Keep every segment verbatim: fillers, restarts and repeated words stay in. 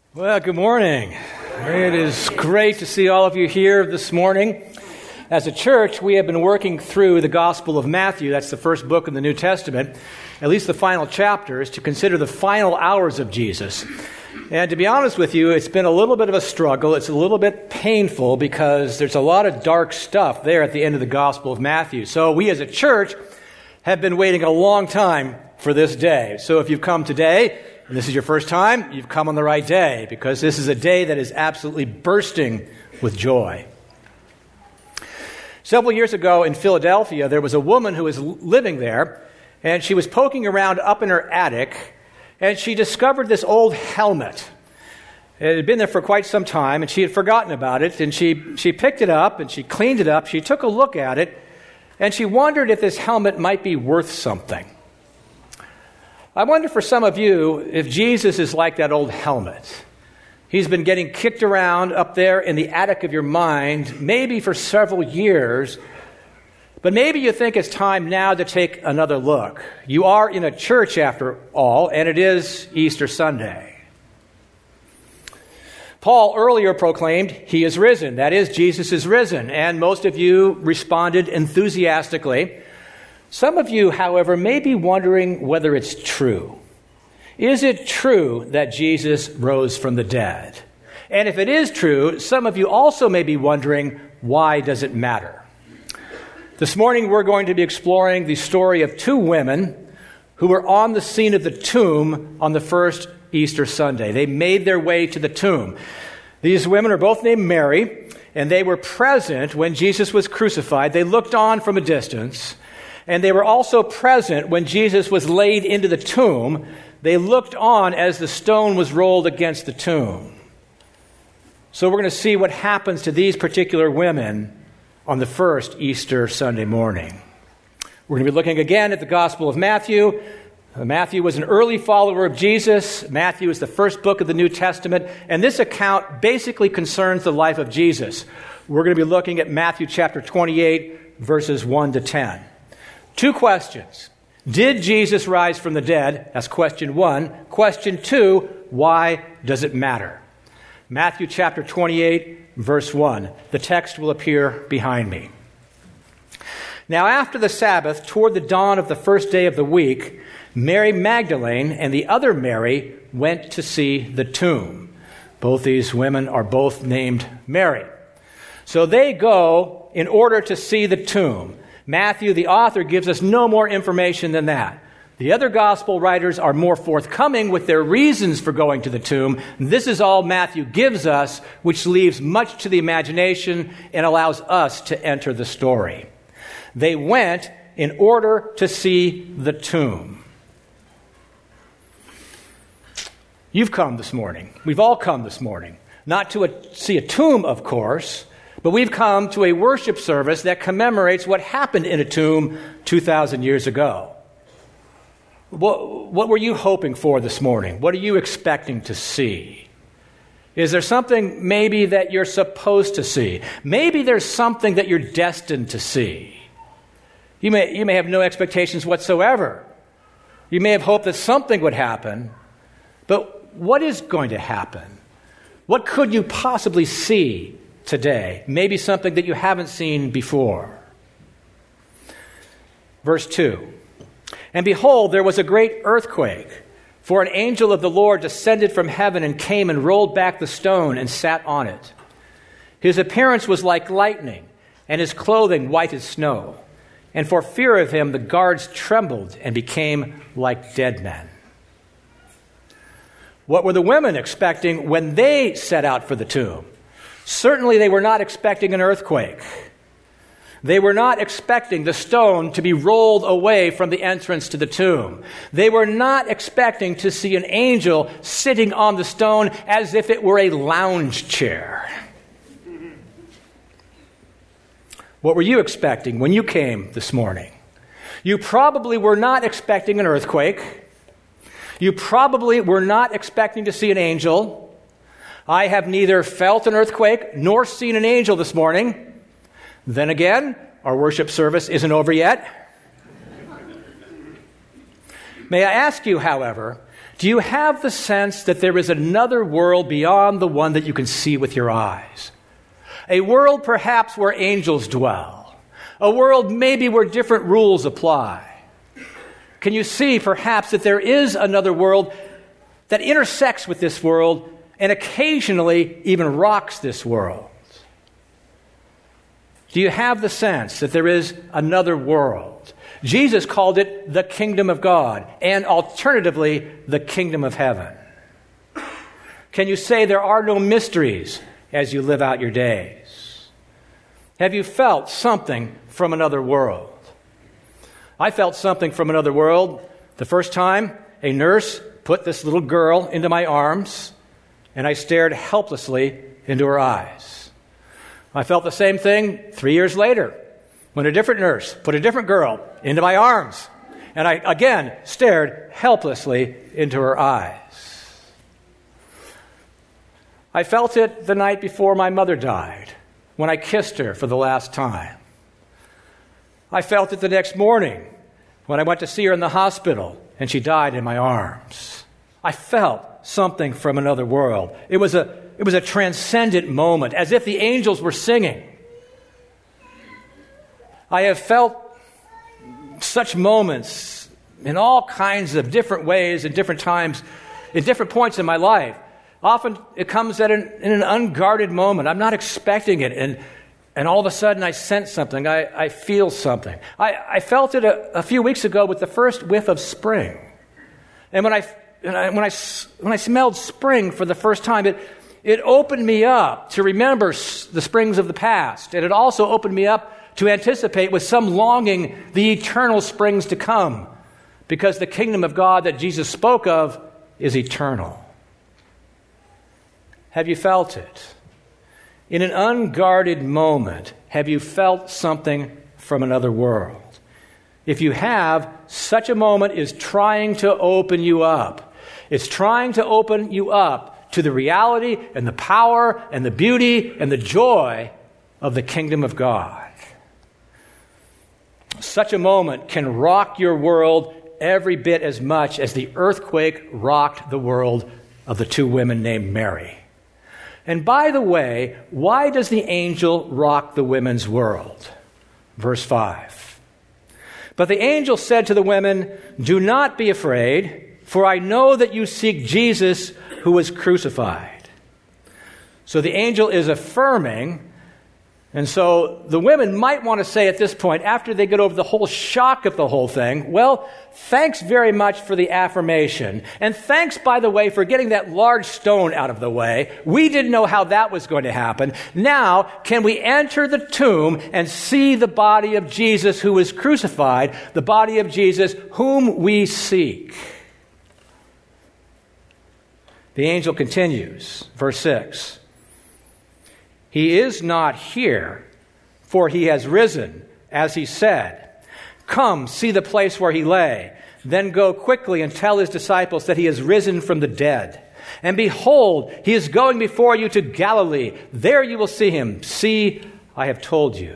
Well, good morning. It is great to see all of you here this morning. As a church, we have been working through the Gospel of Matthew. That's the first book in the New Testament, at least the final chapters, to consider the final hours of Jesus. And to be honest with you, it's been a little bit of a struggle. It's a little bit painful because there's a lot of dark stuff there at the end of the Gospel of Matthew. So we as a church have been waiting a long time for this day. So if you've come today, and this is your first time, you've come on the right day, because this is a day that is absolutely bursting with joy. Several years ago in Philadelphia, there was a woman who was living there, and she was poking around up in her attic, and she discovered this old helmet. It had been there for quite some time, and she had forgotten about it, and she, she picked it up, and she cleaned it up, she took a look at it, and she wondered if this helmet might be worth something. I wonder for some of you if Jesus is like that old helmet. He's been getting kicked around up there in the attic of your mind, maybe for several years, but maybe you think it's time now to take another look. You are in a church after all, and it is Easter Sunday. Paul earlier proclaimed, "He is risen." That is, Jesus is risen, and most of you responded enthusiastically. Some of you, however, may be wondering whether it's true. Is it true that Jesus rose from the dead? And if it is true, some of you also may be wondering, why does it matter? This morning we're going to be exploring the story of two women who were on the scene of the tomb on the first Easter Sunday. They made their way to the tomb. These women are both named Mary, and they were present when Jesus was crucified. They looked on from a distance. And they were also present when Jesus was laid into the tomb. They looked on as the stone was rolled against the tomb. So we're going to see what happens to these particular women on the first Easter Sunday morning. We're going to be looking again at the Gospel of Matthew. Matthew was an early follower of Jesus. Matthew is the first book of the New Testament. And this account basically concerns the life of Jesus. We're going to be looking at Matthew chapter twenty-eight, verses one to ten. Two questions. Did Jesus rise from the dead? That's question one. Question two, why does it matter? Matthew chapter twenty-eight, verse one. The text will appear behind me. Now after the Sabbath, toward the dawn of the first day of the week, Mary Magdalene and the other Mary went to see the tomb. Both these women are both named Mary. So they go in order to see the tomb. Matthew, the author, gives us no more information than that. The other gospel writers are more forthcoming with their reasons for going to the tomb. This is all Matthew gives us, which leaves much to the imagination and allows us to enter the story. They went in order to see the tomb. You've come this morning. We've all come this morning. Not to a, see a tomb, of course, but we've come to a worship service that commemorates what happened in a tomb two thousand years ago. What, what were you hoping for this morning? What are you expecting to see? Is there something maybe that you're supposed to see? Maybe there's something that you're destined to see. You may, you may have no expectations whatsoever. You may have hoped that something would happen, but what is going to happen? What could you possibly see today? Maybe something that you haven't seen before. Verse two. And behold, there was a great earthquake, for an angel of the Lord descended from heaven and came and rolled back the stone and sat on it. His appearance was like lightning, and his clothing white as snow. And for fear of him, the guards trembled and became like dead men. What were the women expecting when they set out for the tomb? Certainly they were not expecting an earthquake. They were not expecting the stone to be rolled away from the entrance to the tomb. They were not expecting to see an angel sitting on the stone as if it were a lounge chair. What were you expecting when you came this morning? You probably were not expecting an earthquake. You probably were not expecting to see an angel. I have neither felt an earthquake nor seen an angel this morning. Then again, our worship service isn't over yet. May I ask you, however, Do you have the sense that there is another world beyond the one that you can see with your eyes? A world perhaps where angels dwell. A world maybe where different rules apply. Can you see perhaps that there is another world that intersects with this world and occasionally even rocks this world? Do you have the sense that there is another world? Jesus called it the kingdom of God, and alternatively, the kingdom of heaven. Can you say there are no mysteries as you live out your days? Have you felt something from another world? I felt something from another world the first time a nurse put this little girl into my arms, and I stared helplessly into her eyes. I felt the same thing three years later when a different nurse put a different girl into my arms, and I again stared helplessly into her eyes. I felt it the night before my mother died, when I kissed her for the last time. I felt it the next morning when I went to see her in the hospital and she died in my arms. I felt something from another world. It was a, it was a transcendent moment, as if the angels were singing. I have felt such moments in all kinds of different ways at different times, at different points in my life. Often it comes at an, in an unguarded moment. I'm not expecting it, and and all of a sudden I sense something. I, I feel something. I, I felt it a, a few weeks ago with the first whiff of spring. And when I, and I when I when I smelled spring for the first time, it it opened me up to remember the springs of the past, and it also opened me up to anticipate with some longing the eternal springs to come, because the kingdom of God that Jesus spoke of is eternal. Have you felt it? In an unguarded moment, have you felt something from another world? If you have, such a moment is trying to open you up. It's trying to open you up to the reality and the power and the beauty and the joy of the kingdom of God. Such a moment can rock your world every bit as much as the earthquake rocked the world of the two women named Mary. And by the way, why does the angel rock the women's world? Verse five. But the angel said to the women, "Do not be afraid, for I know that you seek Jesus who was crucified." So the angel is affirming. And so the women might want to say at this point, after they get over the whole shock of the whole thing, well, thanks very much for the affirmation. And thanks, by the way, for getting that large stone out of the way. We didn't know how that was going to happen. Now, can we enter the tomb and see the body of Jesus who was crucified, the body of Jesus whom we seek? The angel continues, verse six. "He is not here, for he has risen, as he said. Come, see the place where he lay. Then go quickly and tell his disciples that he has risen from the dead. And behold, he is going before you to Galilee. There you will see him. See, I have told you."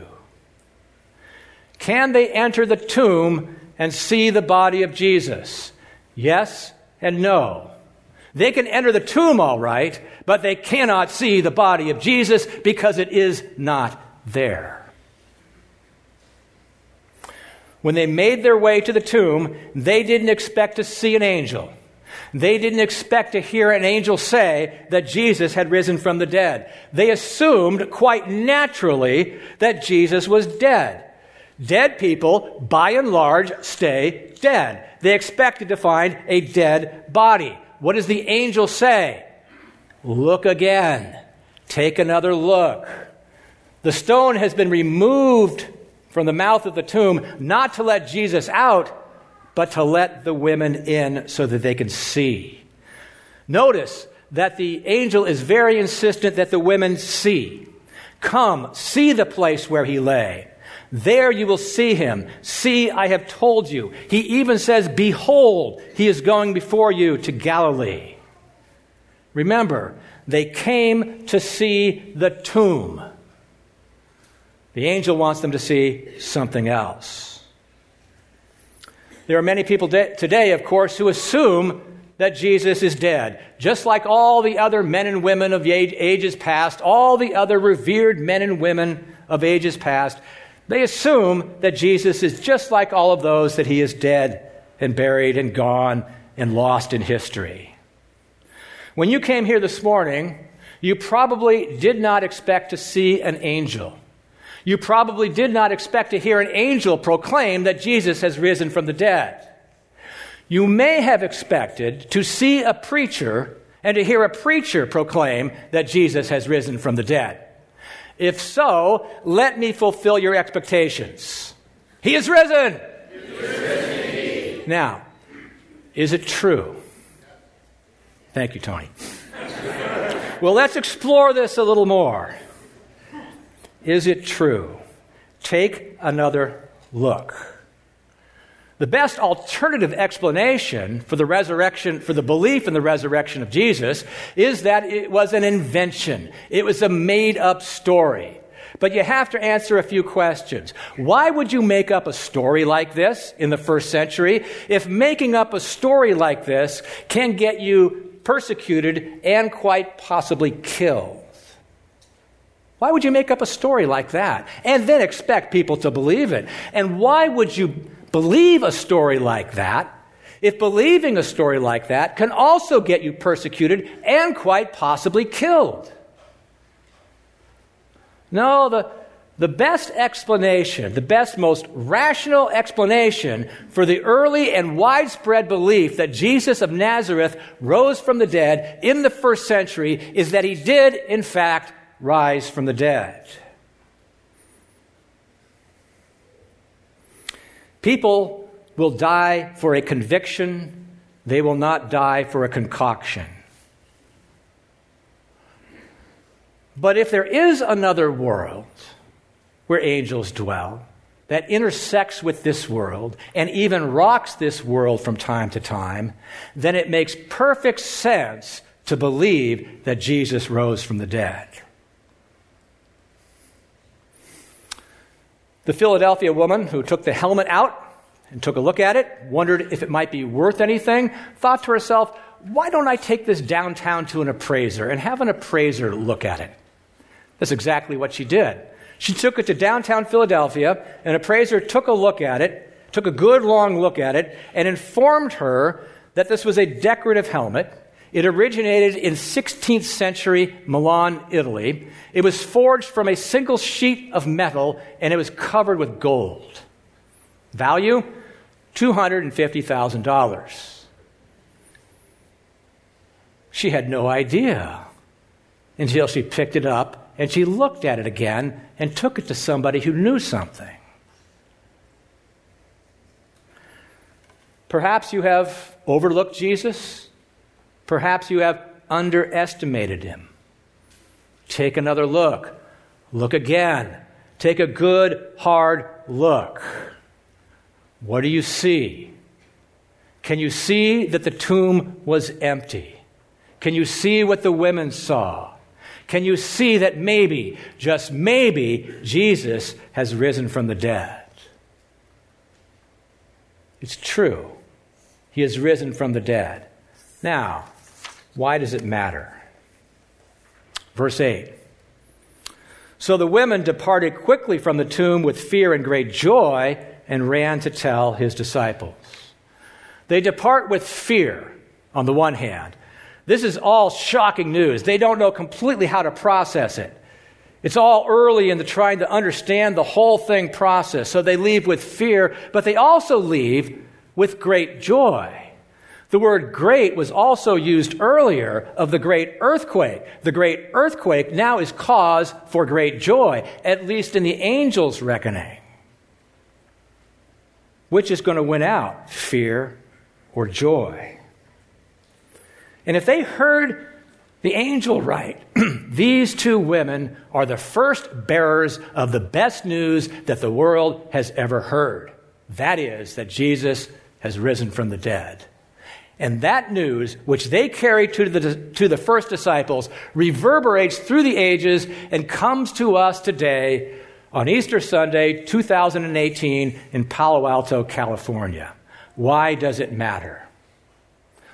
Can they enter the tomb and see the body of Jesus? Yes and no. They can enter the tomb all right, but they cannot see the body of Jesus because it is not there. When they made their way to the tomb, they didn't expect to see an angel. They didn't expect to hear an angel say that Jesus had risen from the dead. They assumed quite naturally that Jesus was dead. Dead people, by and large, stay dead. They expected to find a dead body. What does the angel say? Look again. Take another look. The stone has been removed from the mouth of the tomb, not to let Jesus out, but to let the women in so that they can see. Notice that the angel is very insistent that the women see. Come, see the place where he lay. There you will see him. See, I have told you. He even says, behold, he is going before you to Galilee. Remember, they came to see the tomb. The angel wants them to see something else. There are many people de- today, of course, who assume that Jesus is dead, just like all the other men and women of ages past, all the other revered men and women of ages past. They assume that Jesus is just like all of those, that he is dead and buried and gone and lost in history. When you came here this morning, you probably did not expect to see an angel. You probably did not expect to hear an angel proclaim that Jesus has risen from the dead. You may have expected to see a preacher and to hear a preacher proclaim that Jesus has risen from the dead. If so, let me fulfill your expectations. He is risen! He is risen. Now, is it true? Thank you, Tony. Well, let's explore this a little more. Is it true? Take another look. The best alternative explanation for the resurrection, for the belief in the resurrection of Jesus, is that it was an invention. It was a made-up story. But you have to answer a few questions. Why would you make up a story like this in the first century if making up a story like this can get you persecuted and quite possibly killed? Why would you make up a story like that and then expect people to believe it? And why would you believe a story like that if believing a story like that can also get you persecuted and quite possibly killed? No, the, the best explanation, the best, most rational explanation for the early and widespread belief that Jesus of Nazareth rose from the dead in the first century is that he did, in fact, rise from the dead. People will die for a conviction. They will not die for a concoction. But if there is another world where angels dwell that intersects with this world and even rocks this world from time to time, then it makes perfect sense to believe that Jesus rose from the dead. The Philadelphia woman who took the helmet out and took a look at it, wondered if it might be worth anything, thought to herself, why don't I take this downtown to an appraiser and have an appraiser look at it? That's exactly what she did. She took it to downtown Philadelphia. An appraiser took a look at it, took a good long look at it, and informed her that this was a decorative helmet. It originated in sixteenth century Milan, Italy. It was forged from a single sheet of metal, and it was covered with gold. Value? two hundred fifty thousand dollars. She had no idea until she picked it up and she looked at it again and took it to somebody who knew something. Perhaps you have overlooked Jesus. Perhaps you have underestimated him. Take another look. Look again. Take a good, hard look. What do you see? Can you see that the tomb was empty? Can you see what the women saw? Can you see that maybe, just maybe, Jesus has risen from the dead? It's true. He has risen from the dead. Now, why does it matter? Verse eight. So the women departed quickly from the tomb with fear and great joy and ran to tell his disciples. They depart with fear on the one hand. This is all shocking news. They don't know completely how to process it. It's all early in the trying to understand the whole thing process. So they leave with fear, but they also leave with great joy. The word great was also used earlier of the great earthquake. The great earthquake now is cause for great joy, at least in the angels' reckoning. Which is going to win out, fear or joy? And if they heard the angel right, these two women are the first bearers of the best news that the world has ever heard. That is, that Jesus has risen from the dead. And that news, which they carried to the, to the first disciples, reverberates through the ages and comes to us today on Easter Sunday, two thousand eighteen, in Palo Alto, California. Why does it matter?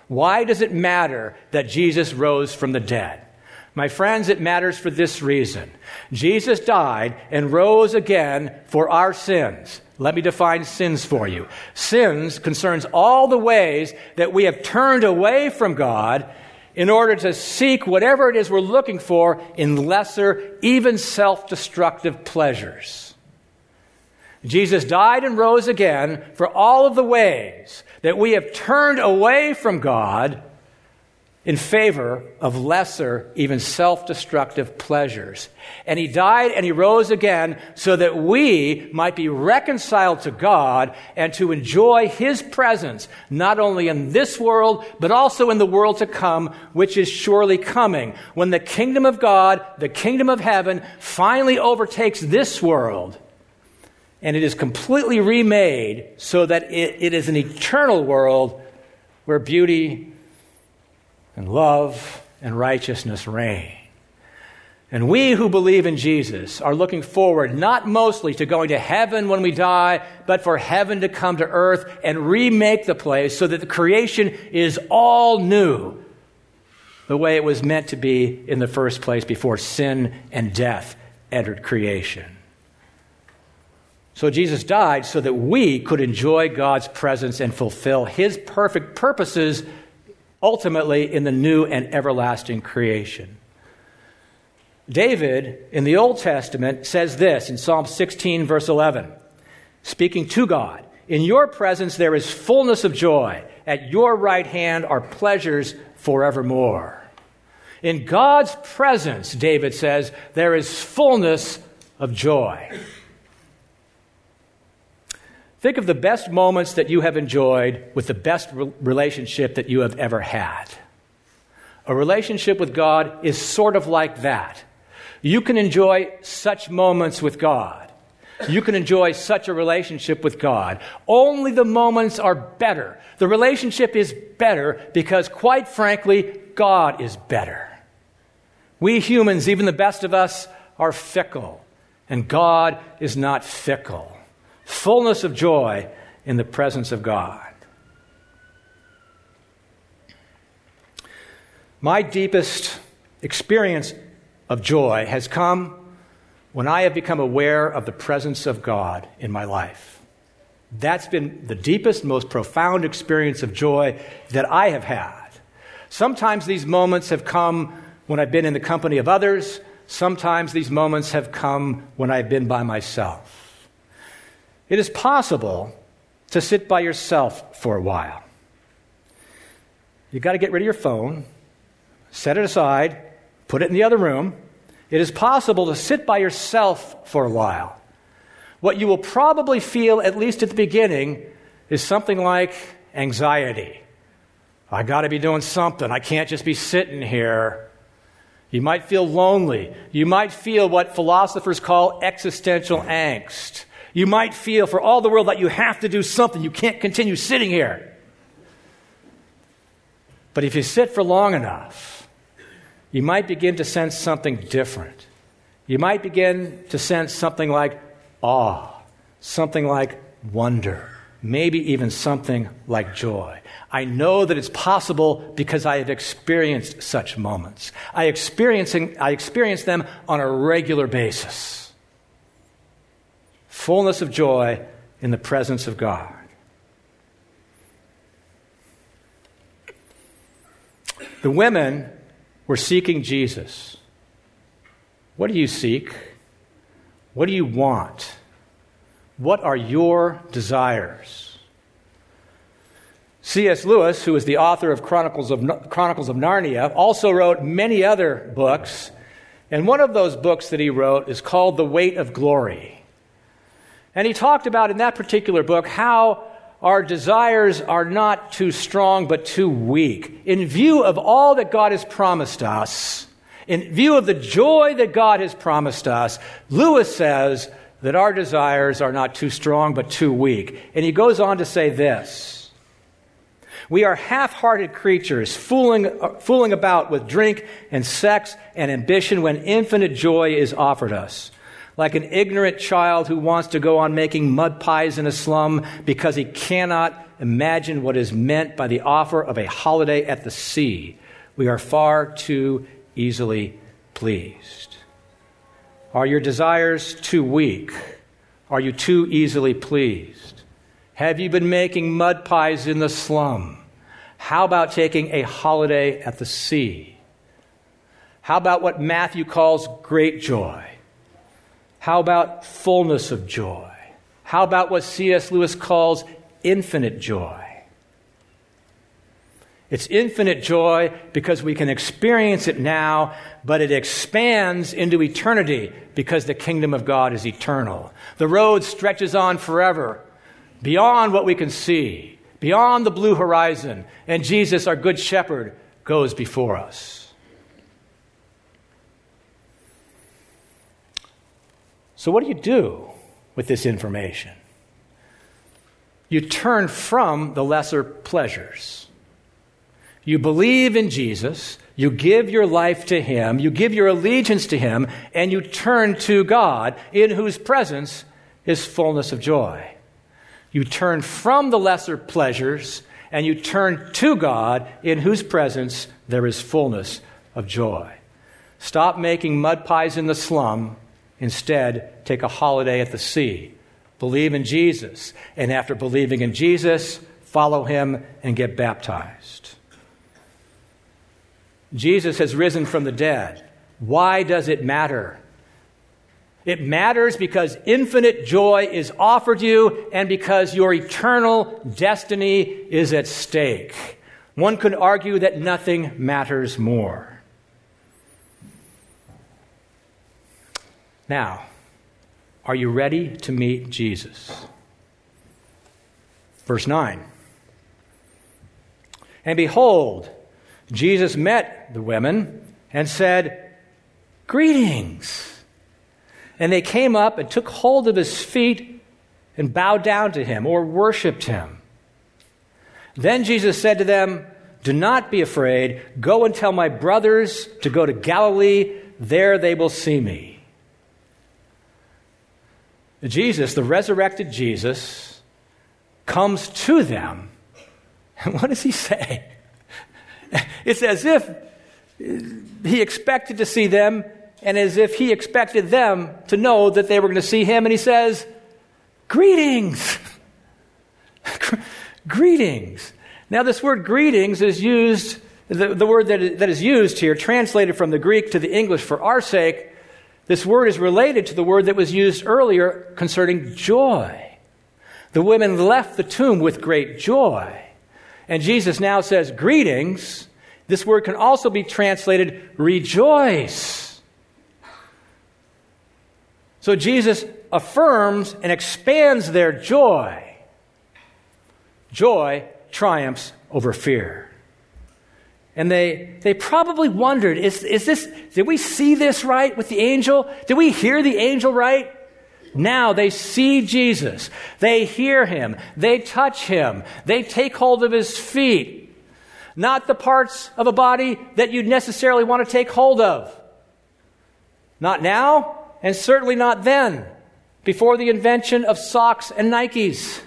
Why does it matter that Jesus rose from the dead? My friends, it matters for this reason. Jesus died and rose again for our sins. Let me define sins for you. Sins concerns all the ways that we have turned away from God in order to seek whatever it is we're looking for in lesser, even self-destructive pleasures. Jesus died and rose again for all of the ways that we have turned away from God in favor of lesser, even self-destructive pleasures. And he died and he rose again so that we might be reconciled to God and to enjoy his presence, not only in this world, but also in the world to come, which is surely coming, when the kingdom of God, the kingdom of heaven, finally overtakes this world. And it is completely remade so that it, it is an eternal world where beauty and love and righteousness reign. And we who believe in Jesus are looking forward not mostly to going to heaven when we die, but for heaven to come to earth and remake the place so that the creation is all new, the way it was meant to be in the first place before sin and death entered creation. So Jesus died so that we could enjoy God's presence and fulfill his perfect purposes ultimately in the new and everlasting creation. David, in the Old Testament, says this in Psalm sixteen, verse eleven, speaking to God, "In your presence there is fullness of joy. At your right hand are pleasures forevermore." In God's presence, David says, there is fullness of joy. Think of the best moments that you have enjoyed with the best re- relationship that you have ever had. A relationship with God is sort of like that. You can enjoy such moments with God. You can enjoy such a relationship with God. Only the moments are better. The relationship is better because, quite frankly, God is better. We humans, even the best of us, are fickle, and God is not fickle. Fullness of joy in the presence of God. My deepest experience of joy has come when I have become aware of the presence of God in my life. That's been the deepest, most profound experience of joy that I have had. Sometimes these moments have come when I've been in the company of others. Sometimes these moments have come when I've been by myself. It is possible to sit by yourself for a while. You've got to get rid of your phone, set it aside, put it in the other room. It is possible to sit by yourself for a while. What you will probably feel, at least at the beginning, is something like anxiety. I got to be doing something. I can't just be sitting here. You might feel lonely. You might feel what philosophers call existential angst. You might feel for all the world that you have to do something. You can't continue sitting here. But if you sit for long enough, you might begin to sense something different. You might begin to sense something like awe, something like wonder, maybe even something like joy. I know that it's possible because I have experienced such moments. I experiencing, I experience them on a regular basis. Fullness of joy in the presence of God. The women were seeking Jesus. What do you seek? What do you want? What are your desires? C S Lewis, who is the author of Chronicles of, Chronicles of Narnia, also wrote many other books. And one of those books that he wrote is called The Weight of Glory. And he talked about in that particular book how our desires are not too strong but too weak. In view of all that God has promised us, in view of the joy that God has promised us, Lewis says that our desires are not too strong but too weak. And he goes on to say this: we are half-hearted creatures fooling, uh, fooling about with drink and sex and ambition when infinite joy is offered us. Like an ignorant child who wants to go on making mud pies in a slum because he cannot imagine what is meant by the offer of a holiday at the sea. We are far too easily pleased. Are your desires too weak? Are you too easily pleased? Have you been making mud pies in the slum? How about taking a holiday at the sea? How about what Matthew calls great joy? How about fullness of joy? How about what C S Lewis calls infinite joy? It's infinite joy because we can experience it now, but it expands into eternity because the kingdom of God is eternal. The road stretches on forever, beyond what we can see, beyond the blue horizon, and Jesus, our good shepherd, goes before us. So what do you do with this information? You turn from the lesser pleasures. You believe in Jesus, you give your life to Him, you give your allegiance to Him, and you turn to God, in whose presence is fullness of joy. You turn from the lesser pleasures, and you turn to God, in whose presence there is fullness of joy. Stop making mud pies in the slum. Instead, take a holiday at the sea. Believe in Jesus, and after believing in Jesus, follow Him and get baptized. Jesus has risen from the dead. Why does it matter? It matters because infinite joy is offered you and because your eternal destiny is at stake. One could argue that nothing matters more. Now, are you ready to meet Jesus? Verse nine. And behold, Jesus met the women and said, "Greetings." And they came up and took hold of his feet and bowed down to him or worshiped him. Then Jesus said to them, "Do not be afraid. Go and tell my brothers to go to Galilee. There they will see me." Jesus, the resurrected Jesus, comes to them. And what does he say? It's as if he expected to see them and as if he expected them to know that they were going to see him. And he says, "Greetings." Greetings. Now, this word greetings is used, the, the word that is, that is used here, translated from the Greek to the English for our sake, this word is related to the word that was used earlier concerning joy. The women left the tomb with great joy. And Jesus now says, "Greetings." This word can also be translated rejoice. So Jesus affirms and expands their joy. Joy triumphs over fear. And they they probably wondered, is, is this, did we see this right with the angel? Did we hear the angel right? Now they see Jesus. They hear him. They touch him. They take hold of his feet. Not the parts of a body that you'd necessarily want to take hold of. Not now, and certainly not then, before the invention of socks and Nikes.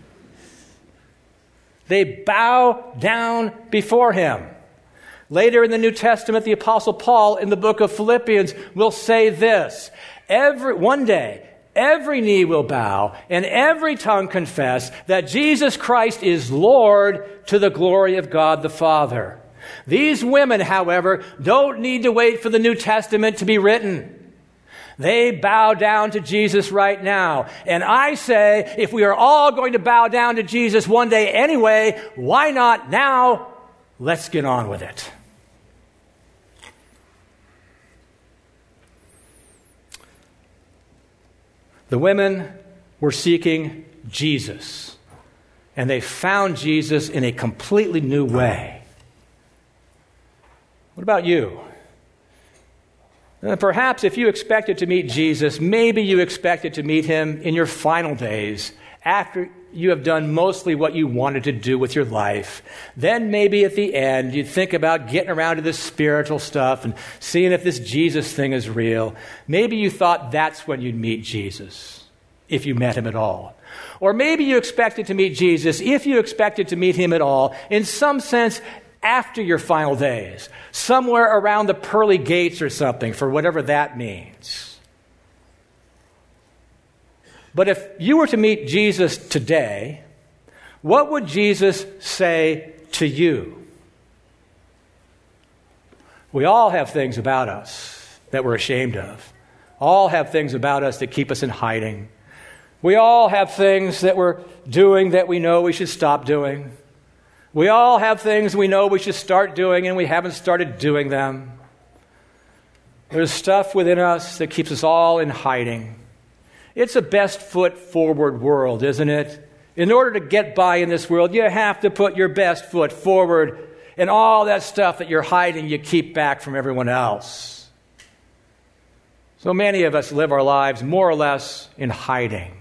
They bow down before him. Later in the New Testament, the Apostle Paul in the book of Philippians will say this: Every one day, every knee will bow and every tongue confess that Jesus Christ is Lord, to the glory of God the Father. These women, however, don't need to wait for the New Testament to be written. They bow down to Jesus right now. And I say, if we are all going to bow down to Jesus one day anyway, why not now? Let's get on with it. The women were seeking Jesus, and they found Jesus in a completely new way. What about you? Uh, perhaps if you expected to meet Jesus, maybe you expected to meet him in your final days, after you have done mostly what you wanted to do with your life. Then maybe at the end, you'd think about getting around to this spiritual stuff and seeing if this Jesus thing is real. Maybe you thought that's when you'd meet Jesus. if you met him at all. Or maybe you expected to meet Jesus, if you expected to meet him at all, in some sense after your final days, somewhere around the pearly gates or something, for whatever that means. But if you were to meet Jesus today, what would Jesus say to you? We all have things about us that we're ashamed of. All have things about us that keep us in hiding. We all have things that we're doing that we know we should stop doing. We all have things we know we should start doing and we haven't started doing them. There's stuff within us that keeps us all in hiding. It's a best foot forward world, isn't it? In order to get by in this world, you have to put your best foot forward, and all that stuff that you're hiding, you keep back from everyone else. So many of us live our lives more or less in hiding.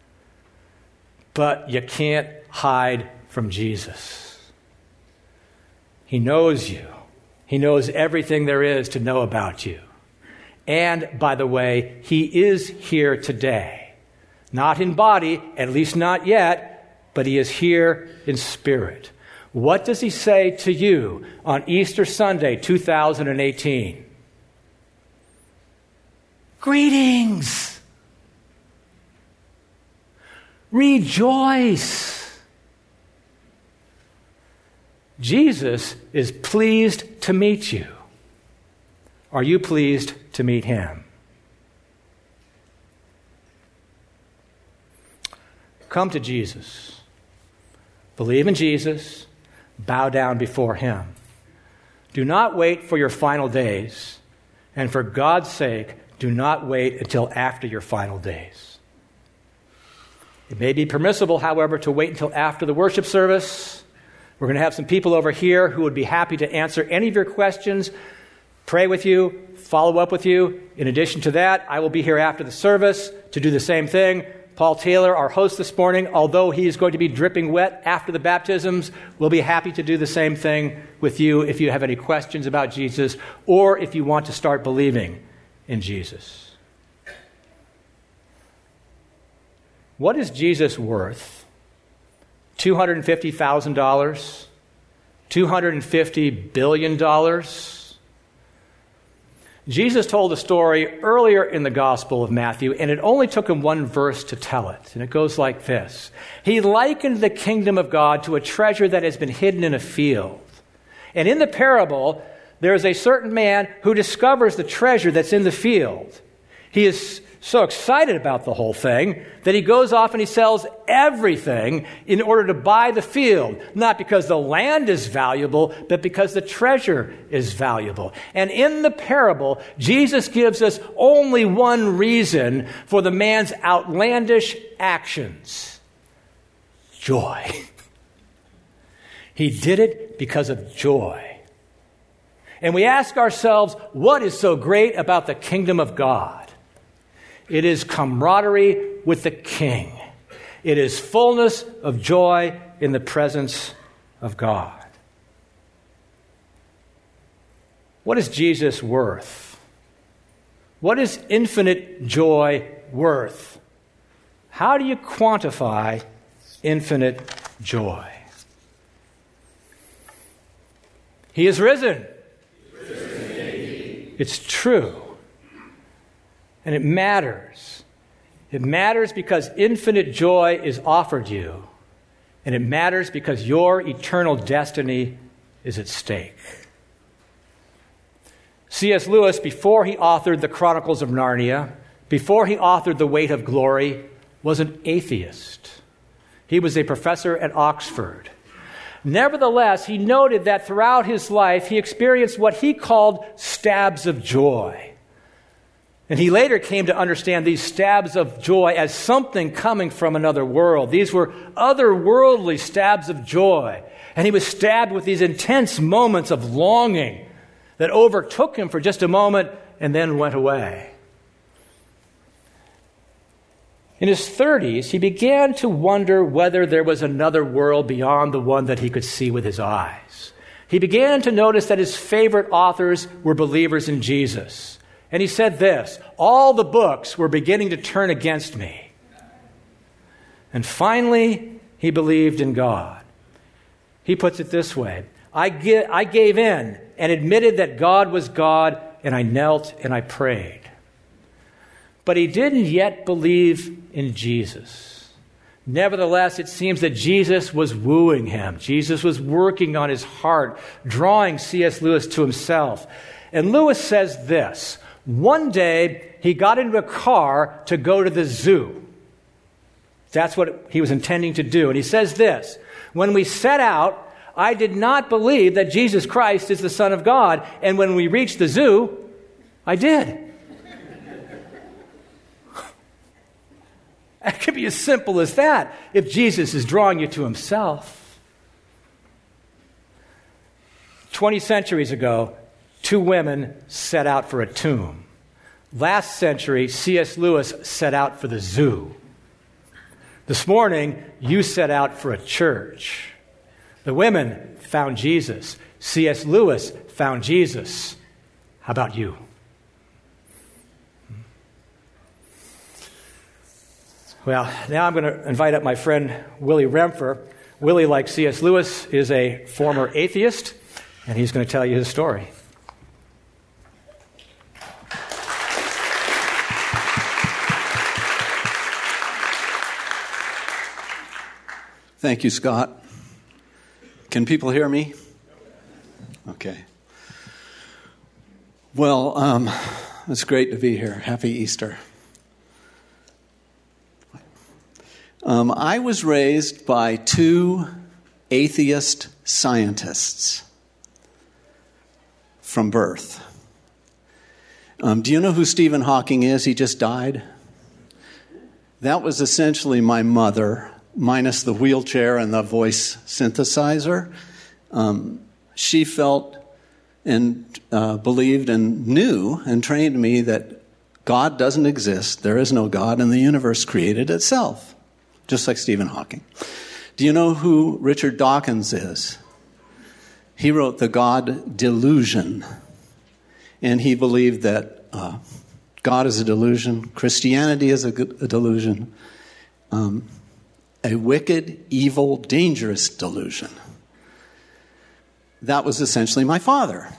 But you can't hide from Jesus. He knows you. He knows everything there is to know about you. And, by the way, he is here today. Not in body, at least not yet, but he is here in spirit. What does he say to you on Easter Sunday, two thousand eighteen? Greetings! Rejoice! Jesus is pleased to meet you. Are you pleased to meet him? Come to Jesus. Believe in Jesus. Bow down before him. Do not wait for your final days. And for God's sake, do not wait until after your final days. It may be permissible, however, to wait until after the worship service. We're going to have some people over here who would be happy to answer any of your questions, pray with you, follow up with you. In addition to that, I will be here after the service to do the same thing. Paul Taylor, our host this morning, although he is going to be dripping wet after the baptisms, will be happy to do the same thing with you if you have any questions about Jesus or if you want to start believing in Jesus. What is Jesus worth? two hundred fifty thousand dollars? two hundred fifty billion dollars? Jesus told a story earlier in the Gospel of Matthew, and it only took him one verse to tell it. And it goes like this. He likened the kingdom of God to a treasure that has been hidden in a field. And in the parable, there is a certain man who discovers the treasure that's in the field. He is so excited about the whole thing that he goes off and he sells everything in order to buy the field, not because the land is valuable, but because the treasure is valuable. And in the parable, Jesus gives us only one reason for the man's outlandish actions: joy. He did it because of joy. And we ask ourselves, what is so great about the kingdom of God? It is camaraderie with the King. It is fullness of joy in the presence of God. What is Jesus worth? What is infinite joy worth? How do you quantify infinite joy? He is risen. He is risen. It's true. And it matters. It matters because infinite joy is offered you. And it matters because your eternal destiny is at stake. C S Lewis, before he authored the Chronicles of Narnia, before he authored The Weight of Glory, was an atheist. He was a professor at Oxford. Nevertheless, he noted that throughout his life, he experienced what he called stabs of joy. And he later came to understand these stabs of joy as something coming from another world. These were otherworldly stabs of joy. And he was stabbed with these intense moments of longing that overtook him for just a moment and then went away. In his thirties, he began to wonder whether there was another world beyond the one that he could see with his eyes. He began to notice that his favorite authors were believers in Jesus. And he said this: all the books were beginning to turn against me. And finally, he believed in God. He puts it this way, I, gi- I gave in and admitted that God was God, and I knelt and I prayed. But he didn't yet believe in Jesus. Nevertheless, it seems that Jesus was wooing him. Jesus was working on his heart, drawing C S. Lewis to himself. And Lewis says this, one day he got into a car to go to the zoo. That's what he was intending to do. And he says this, when we set out, I did not believe that Jesus Christ is the Son of God. And when we reached the zoo, I did. It could be as simple as that if Jesus is drawing you to himself. Twenty centuries ago, two women set out for a tomb. Last century, C S. Lewis set out for the zoo. This morning, you set out for a church. The women found Jesus. C S. Lewis found Jesus. How about you? Well, now I'm going to invite up my friend Willie Remfer. Willie, like C S. Lewis, is a former atheist, and he's going to tell you his story. Thank you, Scott. Can people hear me? Okay. Well, um, it's great to be here. Happy Easter. Um, I was raised by two atheist scientists from birth. Um, do you know who Stephen Hawking is? He just died. That was essentially my mother, minus the wheelchair and the voice synthesizer. Um, she felt and uh, believed and knew and trained me that God doesn't exist. There is no God, and the universe created itself, just like Stephen Hawking. Do you know who Richard Dawkins is? He wrote The God Delusion, and he believed that uh, God is a delusion, Christianity is a, a delusion, um, a wicked, evil, dangerous delusion. That was essentially my father.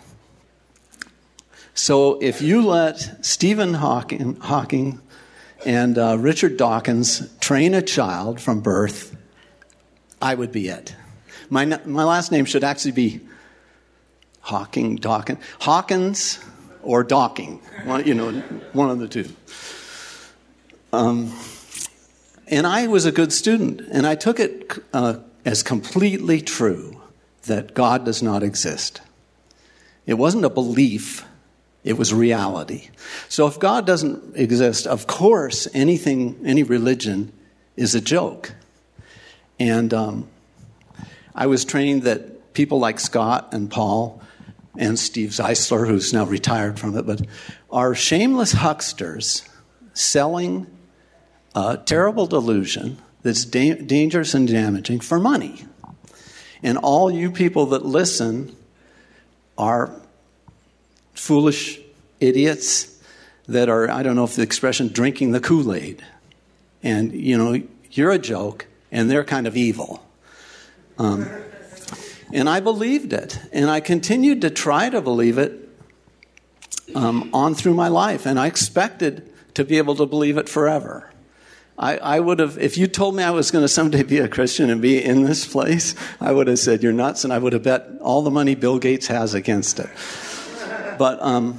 So if you let Stephen Hawking, Hawking and uh, Richard Dawkins train a child from birth, I would be it. My my last name should actually be Hawking, Dawkins, Hawkins or Dawking, one, you know, one of the two. Um, and I was a good student, and I took it uh, as completely true that God does not exist. It wasn't a belief. It was reality. So if God doesn't exist, of course, anything, any religion is a joke. And um, I was trained that people like Scott and Paul and Steve Zeisler, who's now retired from it, but are shameless hucksters selling a terrible delusion that's da- dangerous and damaging for money. And all you people that listen are foolish idiots that are, I don't know if the expression, drinking the Kool-Aid. And, you know, you're a joke, and they're kind of evil. Um, and I believed it. And I continued to try to believe it um, on through my life. And I expected to be able to believe it forever. I, I would have, if you told me I was going to someday be a Christian and be in this place, I would have said, you're nuts, and I would have bet all the money Bill Gates has against it. But, um,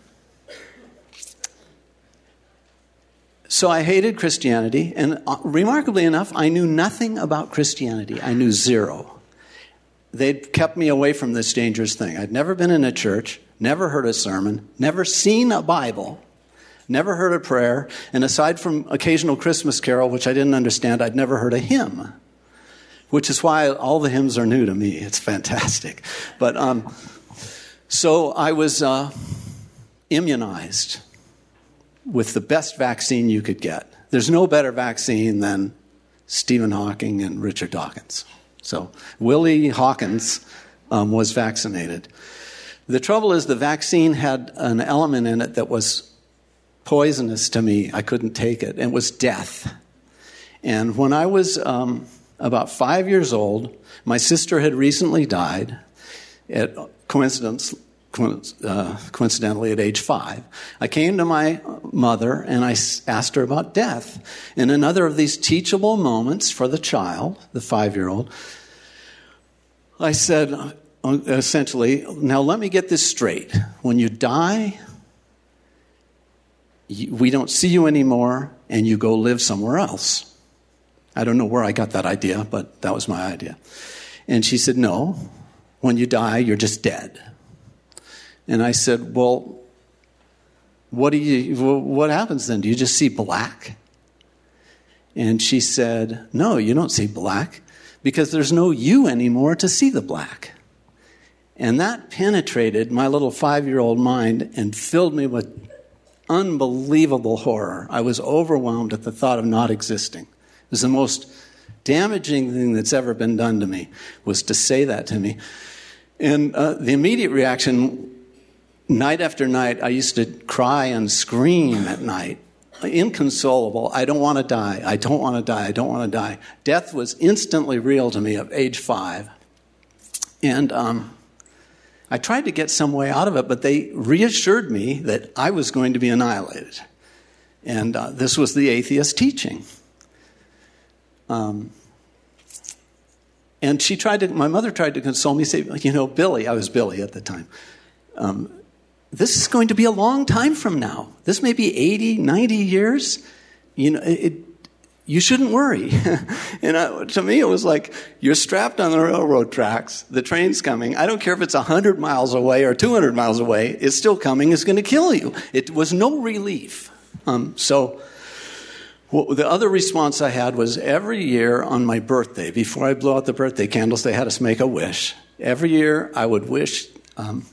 so I hated Christianity, and uh, remarkably enough, I knew nothing about Christianity. I knew zero. They'd kept me away from this dangerous thing. I'd never been in a church, never heard a sermon, never seen a Bible, never heard a prayer, and aside from occasional Christmas carol, which I didn't understand, I'd never heard a hymn, which is why all the hymns are new to me. It's fantastic. But um, so I was uh, immunized with the best vaccine you could get. There's no better vaccine than Stephen Hawking and Richard Dawkins. So Willie Hawkins um, was vaccinated. The trouble is the vaccine had an element in it that was poisonous to me. I couldn't take it. And it was death. And when I was um, about five years old, my sister had recently died, at coincidence, uh, coincidentally at age five. I came to my mother and I asked her about death. In another of these teachable moments for the child, the five-year-old, I said, essentially, now let me get this straight. When you die, we don't see you anymore, and you go live somewhere else. I don't know where I got that idea, but that was my idea. And she said, no, when you die, you're just dead. And I said, well, what do you? What happens then? Do you just see black? And she said, no, you don't see black, because there's no you anymore to see the black. And that penetrated my little five-year-old mind and filled me with unbelievable horror. I was overwhelmed at the thought of not existing. It was the most damaging thing that's ever been done to me, was to say that to me. And uh, the immediate reaction, night after night, I used to cry and scream at night. Inconsolable. I don't want to die. I don't want to die. I don't want to die. Death was instantly real to me at age five. And um, I tried to get some way out of it, but they reassured me that I was going to be annihilated. And uh, this was the atheist teaching. Um, and she tried to, my mother tried to console me, say, you know, Billy, I was Billy at the time, um, this is going to be a long time from now. This may be eighty, ninety years. You know, it, you shouldn't worry. And I, to me, it was like, you're strapped on the railroad tracks. The train's coming. I don't care if it's one hundred miles away or two hundred miles away. It's still coming. It's going to kill you. It was no relief. Um, so well, the other response I had was every year on my birthday, before I blew out the birthday candles, they had us make a wish. Every year I would wish um,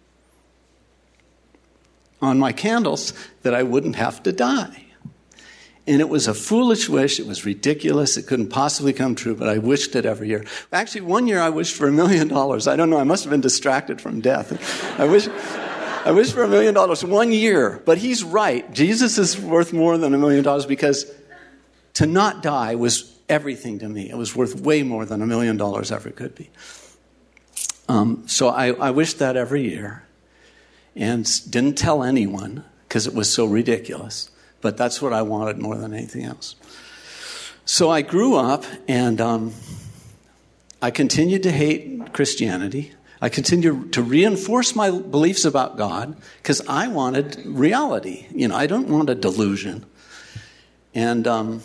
on my candles that I wouldn't have to die. And it was a foolish wish. It was ridiculous. It couldn't possibly come true, but I wished it every year. Actually, one year I wished for a million dollars. I don't know. I must have been distracted from death. I wish, I wished for a million dollars one year. But he's right. Jesus is worth more than a million dollars, because to not die was everything to me. It was worth way more than a million dollars ever could be. Um, so I, I wished that every year. And didn't tell anyone because it was so ridiculous. But that's what I wanted more than anything else. So I grew up, and um, I continued to hate Christianity. I continued to reinforce my beliefs about God because I wanted reality. You know, I don't want a delusion. And um,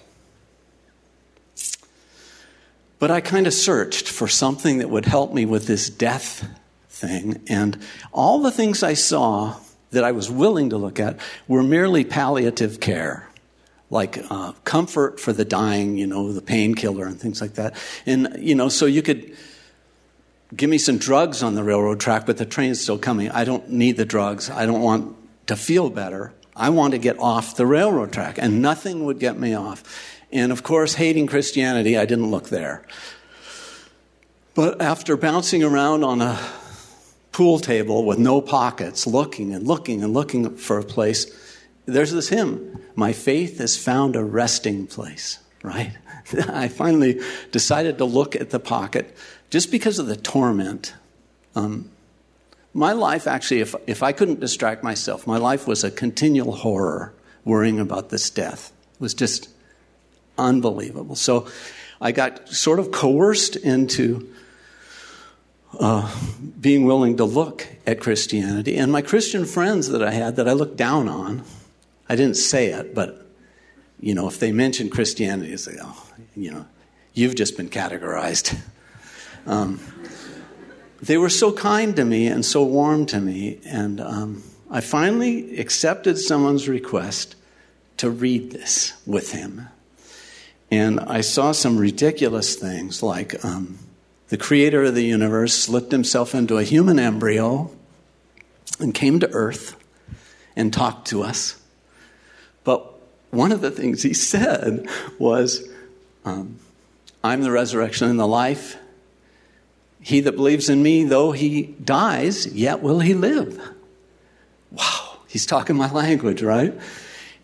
but I kind of searched for something that would help me with this death thing, and all the things I saw that I was willing to look at were merely palliative care, like uh, comfort for the dying, you know, the painkiller and things like that. And, you know, so you could give me some drugs on the railroad track, but the train's still coming. I don't need the drugs. I don't want to feel better. I want to get off the railroad track, and nothing would get me off. And, of course, hating Christianity, I didn't look there. But after bouncing around on a pool table with no pockets, looking and looking and looking for a place, there's this hymn, my faith has found a resting place, right? I finally decided to look at the pocket just because of the torment. Um, my life, actually, if, if I couldn't distract myself, my life was a continual horror, worrying about this death. It was just unbelievable. So I got sort of coerced into Uh, being willing to look at Christianity. And my Christian friends that I had that I looked down on, I didn't say it, but, you know, if they mention Christianity, it's like, oh, you know, you've just been categorized. Um, they were so kind to me and so warm to me, and um, I finally accepted someone's request to read this with him. And I saw some ridiculous things like Um, the creator of the universe slipped himself into a human embryo and came to earth and talked to us. But one of the things he said was, um, I'm the resurrection and the life. He that believes in me, though he dies, yet will he live. Wow, he's talking my language, right?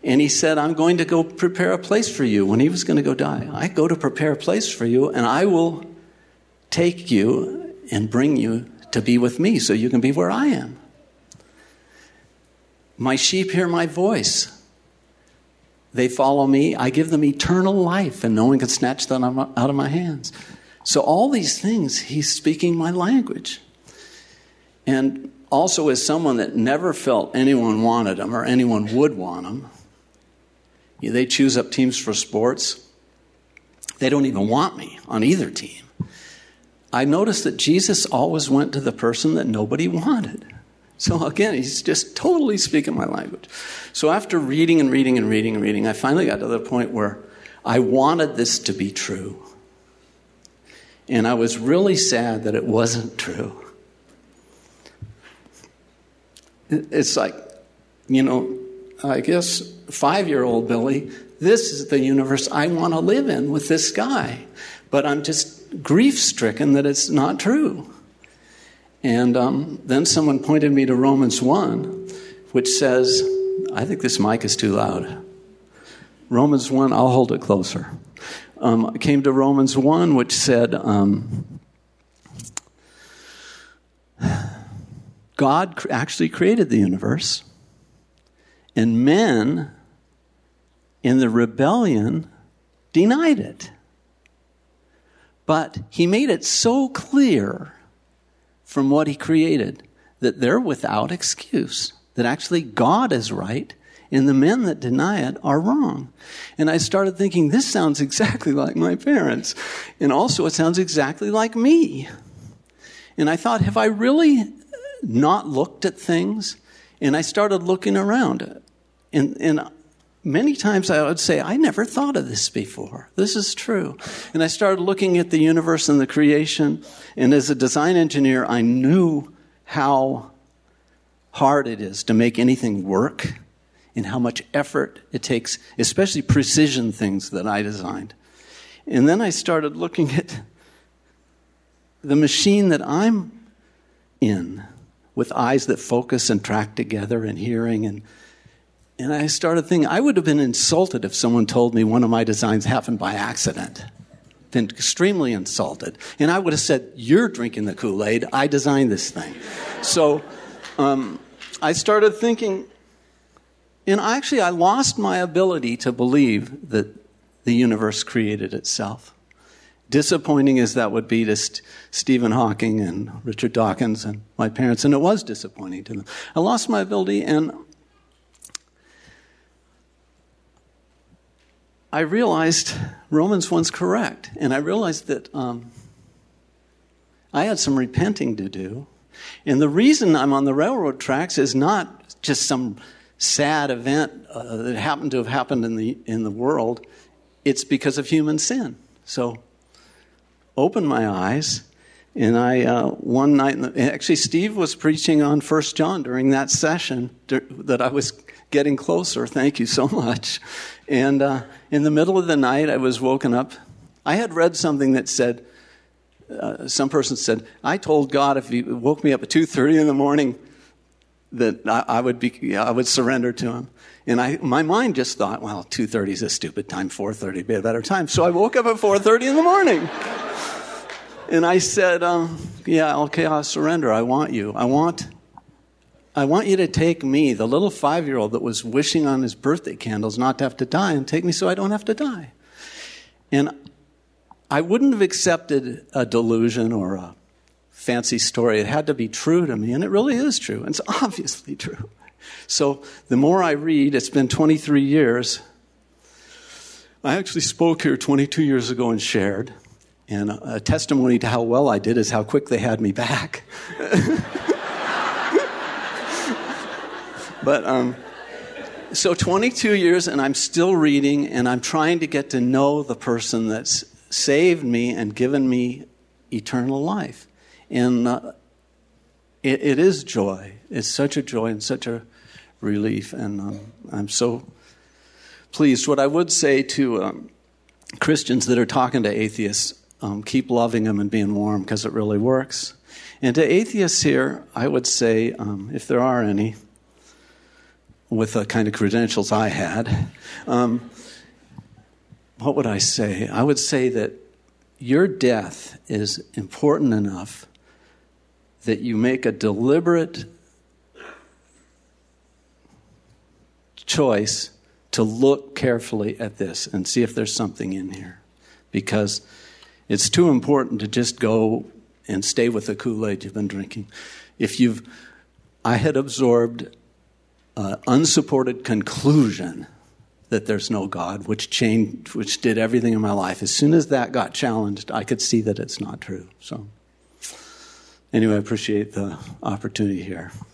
And he said, I'm going to go prepare a place for you when he was going to go die. I go to prepare a place for you, and I will take you and bring you to be with me so you can be where I am. My sheep hear my voice. They follow me. I give them eternal life, and no one can snatch them out of my hands. So all these things, he's speaking my language. And also as someone that never felt anyone wanted him or anyone would want him, they choose up teams for sports. They don't even want me on either team. I noticed that Jesus always went to the person that nobody wanted. So again, he's just totally speaking my language. So after reading and reading and reading and reading, I finally got to the point where I wanted this to be true. And I was really sad that it wasn't true. It's like, you know, I guess five-year-old Billy, this is the universe I want to live in with this guy. But I'm just grief-stricken that it's not true. And um, then someone pointed me to Romans one, which says, I think this mic is too loud. Romans one, I'll hold it closer. Um, I came to Romans one, which said, um, God actually created the universe, and men in the rebellion denied it. But he made it so clear from what he created that they're without excuse, that actually God is right and the men that deny it are wrong. And I started thinking, this sounds exactly like my parents. And also it sounds exactly like me. And I thought, have I really not looked at things? And I started looking around. And, and many times I would say, I never thought of this before. This is true. And I started looking at the universe and the creation. And as a design engineer, I knew how hard it is to make anything work and how much effort it takes, especially precision things that I designed. And then I started looking at the machine that I'm in with eyes that focus and track together and hearing. And, and I started thinking, I would have been insulted if someone told me one of my designs happened by accident. Been extremely insulted. And I would have said, you're drinking the Kool-Aid. I designed this thing. So um, I started thinking, and actually I lost my ability to believe that the universe created itself. Disappointing as that would be to St- Stephen Hawking and Richard Dawkins and my parents, and it was disappointing to them. I lost my ability, and I realized Romans one's correct, and I realized that um, I had some repenting to do. And the reason I'm on the railroad tracks is not just some sad event uh, that happened to have happened in the in the world. It's because of human sin. So opened my eyes, and I uh, one night, in the, actually Steve was preaching on First John during that session that I was getting closer. Thank you so much. And uh, in the middle of the night, I was woken up. I had read something that said, uh, some person said, I told God if he woke me up at two thirty in the morning that I, I would be, I would surrender to him. And I, my mind just thought, well, two thirty is a stupid time, four thirty would be a better time. So I woke up at four thirty in the morning. And I said, um, yeah, okay, I'll surrender. I want you. I want, I want you to take me, the little five-year-old that was wishing on his birthday candles not to have to die, and take me so I don't have to die. And I wouldn't have accepted a delusion or a fancy story. It had to be true to me, and it really is true. It's obviously true. So the more I read, it's been twenty-three years. I actually spoke here twenty-two years ago and shared. And a testimony to how well I did is how quick they had me back. But um, so twenty-two years, and I'm still reading, and I'm trying to get to know the person that's saved me and given me eternal life. And uh, it, it is joy. It's such a joy and such a relief. And um, I'm so pleased. What I would say to um, Christians that are talking to atheists, um, keep loving them and being warm, because it really works. And to atheists here, I would say, um, if there are any, with the kind of credentials I had, um, what would I say? I would say that your death is important enough that you make a deliberate choice to look carefully at this and see if there's something in here. Because it's too important to just go and stay with the Kool-Aid you've been drinking. If you've, I had absorbed an unsupported conclusion that there's no God, which changed, which did everything in my life. As soon as that got challenged, I could see that it's not true. So, anyway, I appreciate the opportunity here.